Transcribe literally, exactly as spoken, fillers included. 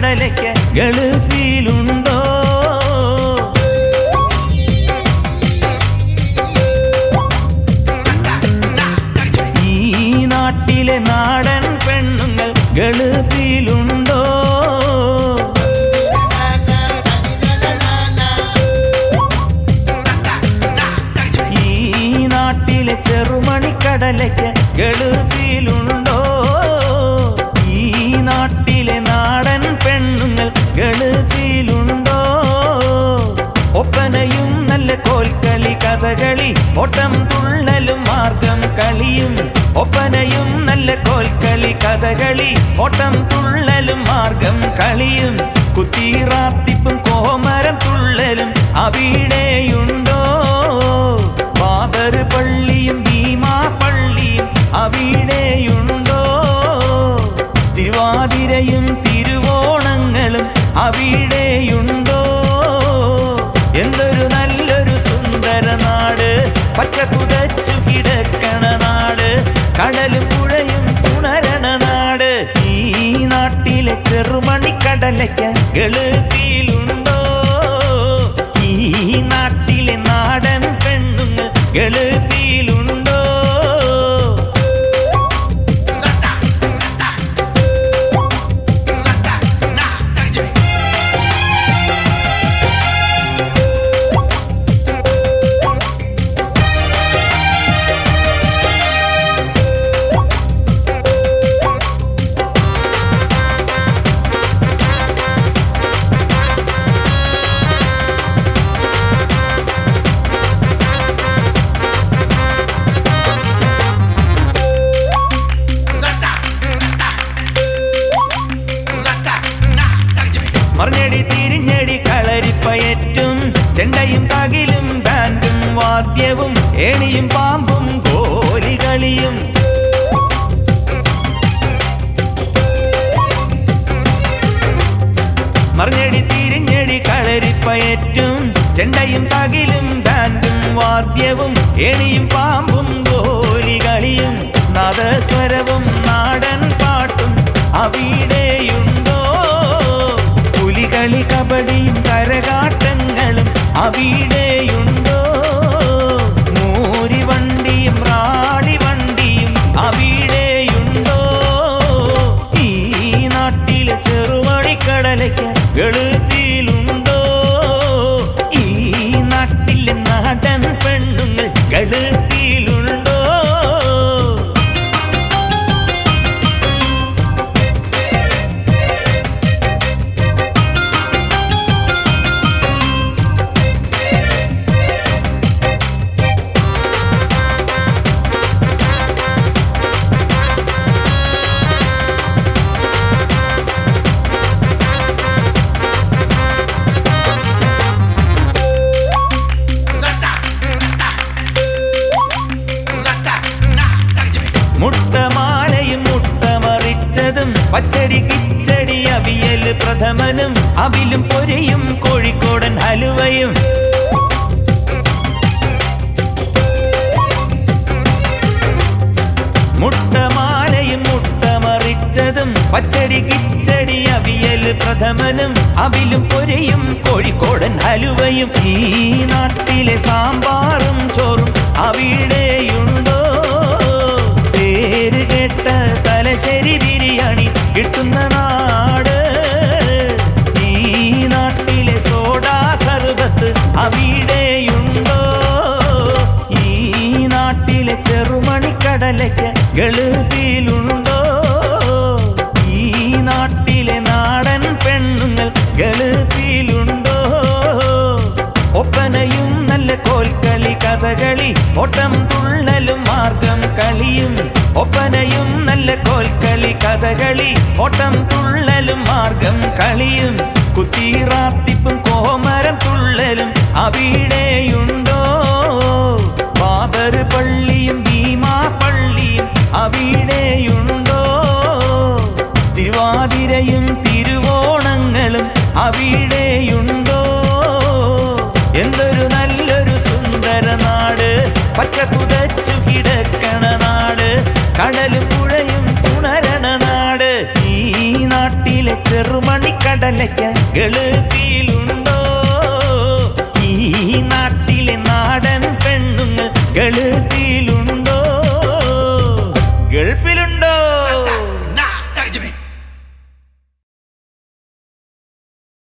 ചെറുമണിക്കടലയ്ക്ക് ഗൾഫിലുണ്ടോ? ഈ നാട്ടിലെ നാടൻ പെണ്ണുങ്ങൾ ഗൾഫിലുണ്ടോ? ഈ നാട്ടിലെ ചെറുമണിക്കടലയ്ക്ക് ഗൾഫിലുണ്ടോ? ഈ നാട്ടിലെ നാടൻ പെണ്ണുങ്ങൾ ഗൾഫിലുണ്ടോ? ഒപ്പനയും നല്ല കോൽക്കളി കഥകളി ഓട്ടം തുള്ളലും മാർഗം കളിയും. ഒപ്പനയും നല്ല കോൽക്കളി കഥകളി ഓട്ടം തുള്ളലും മാർഗം കളിയും. കുത്തിറാത്തിപ്പും കോമരം തുള്ളലും അവിടെയുണ്ടോ? ബാബർ പള്ളിയും ഭീമാ പള്ളിയും അവിടെയുണ്ടോ? തിരുവാതിരയും തിരുവോണങ്ങളും അവിടെയുണ്ടോ? എന്തൊരു നല്ലൊരു സുന്ദര നാട്, പച്ച പുതച്ചു കിടക്കണ നാട്, കടലും പുഴയും ഉണരണ നാട്. ഈ നാട്ടിലെ ചെറുമണിക്കടലയ്ക്ക് ഗൾഫിലുണ്ടോ? ഈ നാട്ടിലെ നാടൻ പെണ്ണുങ്ങൾ ഗൾഫിലുണ്ടോ? മറിഞ്ഞടി തിരിഞ്ഞടി കളരിപ്പയറ്റും ചെണ്ടയും തകിലും ബാൻഡും വാദ്യവും ഏണിയും പാമ്പും ഗോലികളിയും. മറിഞ്ഞടി തിരിഞ്ഞടി കളരിപ്പയറ്റും ചെണ്ടയും തകിലും ബാൻഡും വാദ്യവും ഏണിയും പാമ്പും ഗോലികളിയും. നാദസ്വരവും നാടൻ പാട്ടും അവിടെയുണ്ടോ? പുലികളി കബഡിയും കരകാട്ടങ്ങളും അവിടെയുണ്ടോ? മൂരിവണ്ടിയും റാണിവണ്ടിയും അവിടെയുണ്ടോ? ഈ നാട്ടിലെ ചെറുമണിക്കടലയ്ക്ക് ഗൾഫിലുണ്ടോ? ഈ നാട്ടിലെ നാടൻ പെണ്ണുങ്ങൾ ഗൾഫിലുണ്ടോ? മുട്ടമാലയും മുട്ടമറിച്ചതും പച്ചടി കിച്ചടി അവിയൽ പ്രഥമനും അവിലും പൊരിയും കോഴിക്കോടൻ ഹലുവയും. മുട്ടമാലയും മുട്ടമറിച്ചതും പച്ചടി കിച്ചടി അവിയൽ പ്രഥമനും അവിലും പൊരിയും കോഴിക്കോടൻ ഹലുവയും. ഈ നാട്ടിലെ സാമ്പാറും ചോറും അവിടെയുണ്ടോ? പേര് കേട്ട തലശ്ശേരി ബിരിയാണി കിട്ടുന്ന നാട്. ഈ നാട്ടിലെ സോഡാ സർബത്ത് അവിടെയുണ്ടോ? ഈ നാട്ടിലെ ചെറുമണിക്കടലയ്ക്ക് ഗൾഫിലുണ്ടോ? ഈ നാട്ടിലെ നാടൻ പെണ്ണുങ്ങൾ ഗൾഫിലുണ്ടോ? ഒപ്പനയും നല്ല കോൽക്കളി കഥകളി ഓട്ടം തുള്ളലും മാർഗം കളിയും. ഒപ്പനയും നല്ല കോൽക്കളി കഥകളി ഓട്ടം തുള്ളലും മാർഗം കളിയും. കുത്തിറാത്തിപ്പും കോമരം തുള്ളലും അവിടെയുണ്ടോ? ബാബർ പള്ളിയും ഭീമാ പള്ളിയും അവിടെയുണ്ടോ? തിരുവാതിരയും തിരുവോണങ്ങളും അവിടെയുണ്ടോ? എന്തൊരു നല്ലൊരു സുന്ദര നാട്, പച്ച പുതച്ചു കിടക്കണ നാട്, കടലും പുഴയും ഉണരണ നാട്. ഈ നാട്ടിലെ ചെറുമണിക്കടലയ്ക്ക ഗൾഫിൽ